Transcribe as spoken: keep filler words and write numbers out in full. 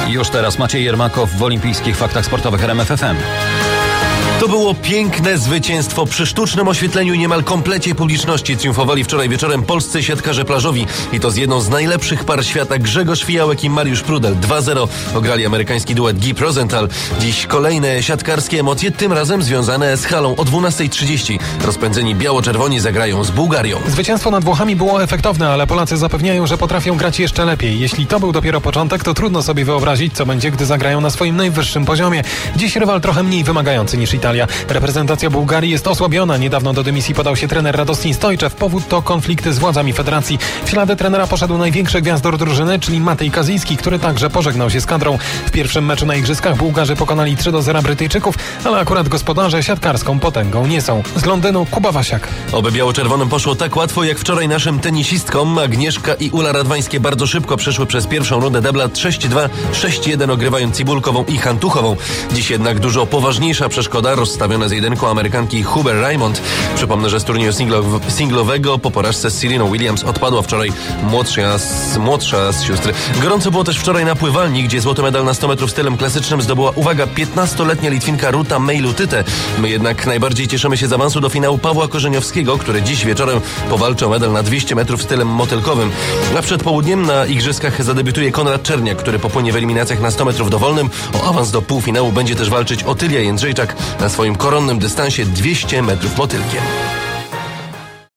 Już teraz Maciej Jermakow w Olimpijskich Faktach Sportowych R M F F M. To było piękne zwycięstwo. Przy sztucznym oświetleniu i niemal komplecie publiczności triumfowali wczoraj wieczorem polscy siatkarze plażowi. I to z jedną z najlepszych par świata. Grzegorz Fijałek i Mariusz Prudel. dwa zero ograli amerykański duet Gip Rosenthal. Dziś kolejne siatkarskie emocje, tym razem związane z halą. O dwunasta trzydzieści rozpędzeni biało-czerwoni zagrają z Bułgarią. Zwycięstwo nad Włochami było efektowne, ale Polacy zapewniają, że potrafią grać jeszcze lepiej. Jeśli to był dopiero początek, to trudno sobie wyobrazić, co będzie, gdy zagrają na swoim najwyższym poziomie. Dziś rywal trochę mniej wymagający niż Italia. Reprezentacja Bułgarii jest osłabiona. Niedawno do dymisji podał się trener Radostin Stojczew. Powód to konflikty z władzami federacji. W ślady trenera poszedł największy gwiazdor drużyny, czyli Matej Kazijski, który także pożegnał się z kadrą. W pierwszym meczu na Igrzyskach Bułgarzy pokonali trzy do zera Brytyjczyków, ale akurat gospodarze siatkarską potęgą nie są. Z Londynu Kuba Wasiak. Oby biało-czerwonym poszło tak łatwo jak wczoraj naszym tenisistkom. Agnieszka i Ula Radwańskie bardzo szybko przeszły przez pierwszą rundę deblat sześć dwa, sześć jeden, ogrywając Cibulkową i Hantuchową. Dziś jednak dużo poważniejsza przeszkoda rozstawione z jedynką Amerykanki Huber Raymond. Przypomnę, że z turnieju singlow- singlowego po porażce z Sereną Williams odpadła wczoraj młodsza z, młodsza z sióstry. Gorąco było też wczoraj na pływalni, gdzie złoty medal na sto metrów stylem klasycznym zdobyła, uwaga, piętnastoletnia Litwinka Ruta Meilutyte. My jednak najbardziej cieszymy się z awansu do finału Pawła Korzeniowskiego, który dziś wieczorem powalczy o medal na dwieście metrów stylem motylkowym. A przed południem na Igrzyskach zadebiutuje Konrad Czerniak, który popłynie w eliminacjach na sto metrów dowolnym. O awans do półfinału będzie też walczyć Otylia Jędrzejczak na swoim koronnym dystansie dwieście metrów motylkiem.